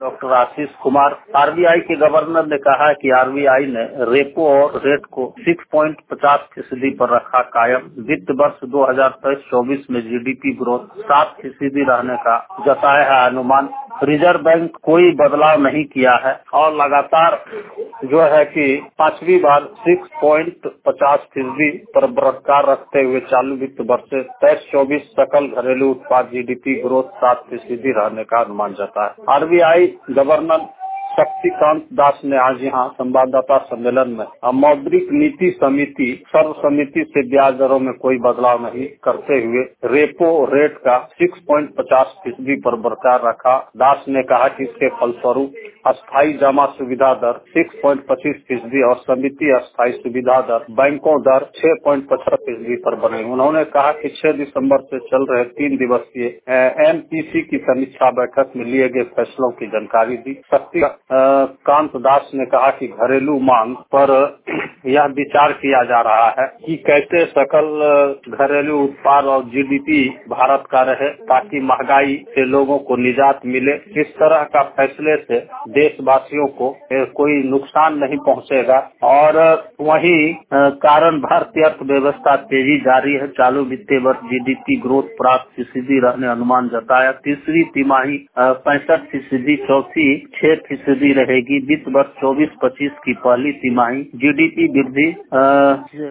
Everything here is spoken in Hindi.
डॉक्टर आशीष कुमार। आरबीआई के गवर्नर ने कहा है कि आरबीआई ने रेपो और रेट को 6.50% पर रखा कायम। वित्त वर्ष 2023-24 में जीडीपी ग्रोथ 7% रहने का जताया है अनुमान। रिजर्व बैंक कोई बदलाव नहीं किया है और लगातार जो है कि 5वीं बार 6.50% पर बरकरार रखते हुए चालू वित्त वर्ष 23-24 सकल घरेलू उत्पाद जीडीपी ग्रोथ 7% रहने का अनुमान जताया है। आरबीआई गवर्नर शक्तिकांत दास ने आज यहाँ संवाददाता सम्मेलन में मौद्रिक नीति समिति सर्वसम्मति से ब्याज दरों में कोई बदलाव नहीं करते हुए रेपो रेट का 6.50% पर बरकरार रखा। दास ने कहा कि इसके फलस्वरूप अस्थायी जमा सुविधा दर 6.25% और समिति अस्थायी सुविधा दर बैंकों दर 6.50% पर बने। उन्होंने कहा कि 6 दिसंबर से चल रहे 3 दिवसीय एमपीसी की समीक्षा बैठक में लिए गए फैसलों की जानकारी दी। कांत दास ने कहा कि घरेलू मांग पर यह विचार किया जा रहा है कि कैसे सकल घरेलू उत्पाद और जीडीपी भारत का रहे ताकि महंगाई से लोगों को निजात मिले। इस तरह का फैसले से देशवासियों को कोई नुकसान नहीं पहुंचेगा। और वहीं कारण भारतीय अर्थव्यवस्था तेजी जारी है। चालू वित्तीय वर्ष जीडीपी ग्रोथ 5% रहने अनुमान जताया। तीसरी तिमाही 65%, चौथी 6% रहेगी। वित्त वर्ष 24-25 की पहली तिमाही जीडीपी वृद्धि